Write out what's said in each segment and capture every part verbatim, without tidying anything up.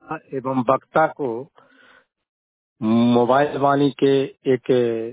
एवं वक्ता को मोबाइल वाणी के एक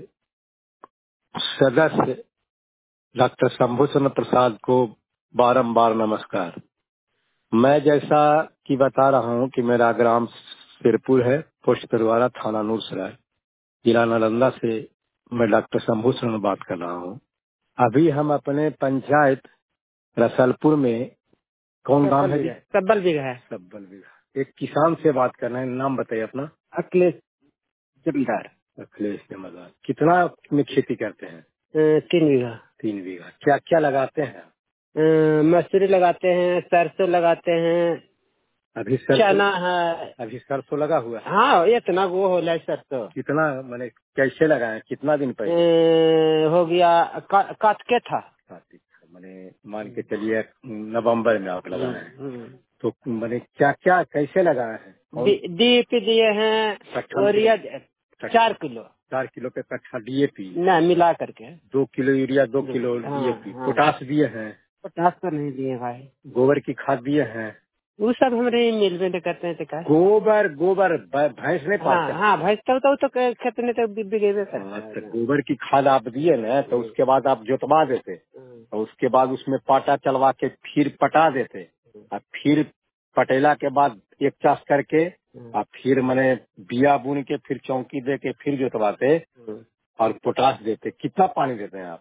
सदस्य डॉक्टर शंभूचंद्र प्रसाद को बारंबार नमस्कार। मैं जैसा कि बता रहा हूं कि मेरा ग्राम सिरपुर है, पोस्ट परिवारा, थाना नूरसराय, जिला नालंदा से मैं डॉक्टर शंभूचंद्र बात कर रहा हूं। अभी हम अपने पंचायत रसलपुर में, कौन गांव है? सब्बल बीघा है। सब्बल बीघा। एक किसान से बात करना है, नाम बताइए अपना। अखिलेश जमींदार। अखिलेश जमींदार। कितना में खेती करते हैं? अ, तीन बीघा। तीन बीघा। क्या क्या लगाते हैं? अ, मसूरी लगाते हैं, सरसों लगाते हैं, अभी सरसों, चना है। अभी सरसों लगा हुआ है। हाँ, इतना वो हो रहा सरसों। कितना मैंने कैसे लगाए? कितना दिन पहले? अ, हो गया का, काट के था। मैंने मान के चलिए नवंबर में आप लगाए हैं। हम्म। तो मैंने क्या क्या कैसे लगाए हैं? डीएपी दिए हैं और या चार किलो चार किलो पे कट्ठा डीएपी ना मिला करके, दो किलो यूरिया, दो किलो डीएपी। पोटास दिए हैं? पोटास तो नहीं दिए भाई। गोबर की खाद दिए हैं? वो सब हमारे मिल में करते हैं। तो गोबर गोबर भैंस नहीं पालते? हाँ, हाँ भैंस तो, तो, तो खेत में तो बिगेबे करता है। गोबर की खाद आप दिए ना, तो उसके बाद आप जोतवा देते और उसके बाद उसमें पाटा चलवा के फिर पटा देते और फिर पटेला के बाद एक चास करके और फिर मैंने बिया बुन के फिर चौकी दे के फिर जोतवाते और पोटास देते। कितना पानी देते हैं आप?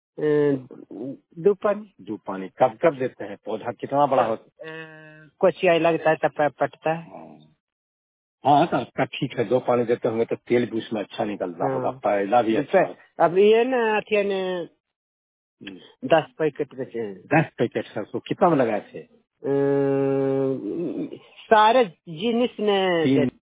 दो पानी। दो पानी। कब कब देते हैं? पौधा कितना बड़ा होता है? कोचिया लगता है तब पटता है। हाँ, तो आपका ठीक है। दो पानी देते होंगे तो तेल भी उसमें अच्छा निकलता होगा, पहला भी अच्छा है। अब ये ना अथिया ने दस पैकेट बेचे हैं। दस पैकेट सरसों कितना में लगाए थे? अ, सारे जिनिस ने